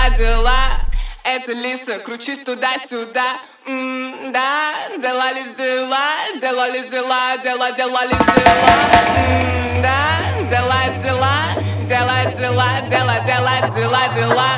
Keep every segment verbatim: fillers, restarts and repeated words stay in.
дела, дела. Это Лиса, кручусь туда-сюда. М, да, делались дела, делались дела, дела, делались дела. М, да, делать дела, делать дела, дела, делать дела, дела.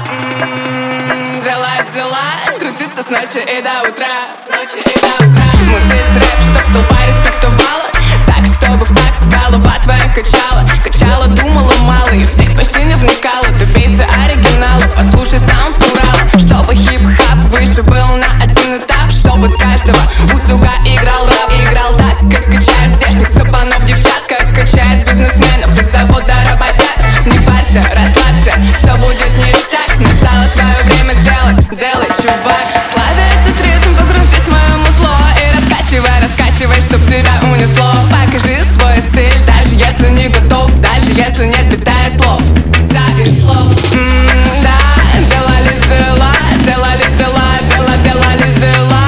М, делать дела, крутиться с ночи и до утра, с ночи и до утра. Мутить рэп, чтоб толпа респектовала, так, чтобы в такт голова твоя качала. Качала, думала мало и в текст почти не вникала. Добейся оригинала, послушай сам фурал, чтобы хип-хап выше был на один этап, чтобы с каждого утюга играл рэп. Играл так, как качает здешних цыпанов девчат, как качает бизнесменов из завода работяг. Не парься, расслабься, все будет ништяк. Настало твое время делать, делай, чувак. Славя этот ритм, погрузись в мое мусло и раскачивай, раскачивай, чтоб тебя унесло. Покажи свой стиль, даже если не готов, даже если нет бита и слов. Да, и слов. М, да, делались дела, делались дела, дела, делались дела.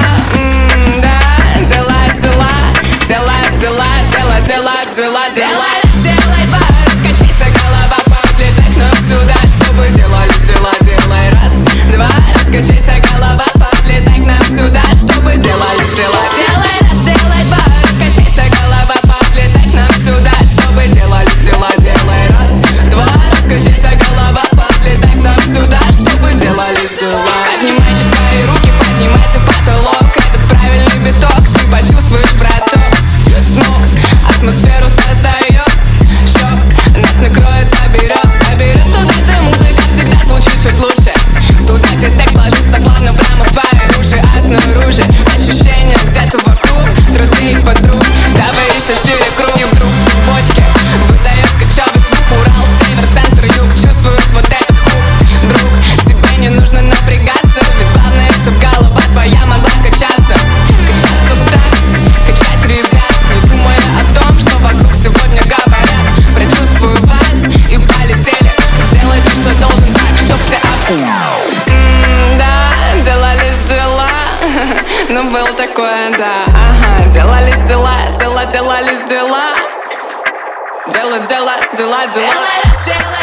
М, да, делать дела, делать дела, дела, делать дела, делай, делай бар, раскачайся, голова подлетай нам сюда, чтобы делались дела, делай раз, два, раскачайся, голова подлетай к нам сюда, чтобы делались дела, делай раз, делай два, раскачайся, голова подлетай к нам сюда, чтобы делались дела, делай раз, два, раскачайся, голова подлетай к нам сюда, чтобы делались дела. Поднимайте свои руки, поднимайте в потолок, это правильный биток, ты почувствуешь, браток. Звук атмосферу создает, шок нас накроет, заберет, заберет туда, где музыка всегда звучит чуть лучше, туда, где текст ложится плавно прямо в твои уши, а снаружи ощущения где-то вокруг, друзей и подруг. Давай еще шире круг, и вдруг в почке выдает кочевый звук. Урал, север, центр, юг, чувствует вот этот хук. Друг, тебе не нужно напрягаться, ведь главное, чтоб голова твоя могла качаться. Качаться в такт, качать ребят, не думая о том, что вокруг сегодня говорят. Прочувствую вайб и полетели, сделай то, что должен так, чтоб все ап. М, да, делались дела, ну было такое, да, ага. Делались дела, дела, делались дела. Дело, дела, дела, дела.